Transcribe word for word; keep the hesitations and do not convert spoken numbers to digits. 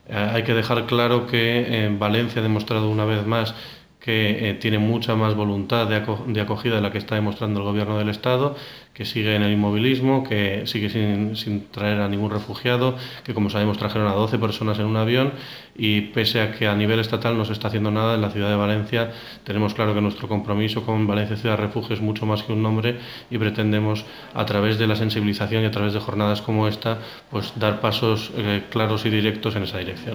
Eh, hay que dejar claro que eh, Valencia ha demostrado una vez más que eh, tiene mucha más voluntad de, aco de acogida de la que está demostrando el gobierno del Estado, que sigue en el inmovilismo, que sigue sin, sin traer a ningún refugiado, que como sabemos trajeron a doce personas en un avión y pese a que a nivel estatal no se está haciendo nada, en la ciudad de Valencia tenemos claro que nuestro compromiso con Valencia Ciudad Refugio es mucho más que un nombre y pretendemos a través de la sensibilización y a través de jornadas como esta pues dar pasos eh, claros y directos en esa dirección.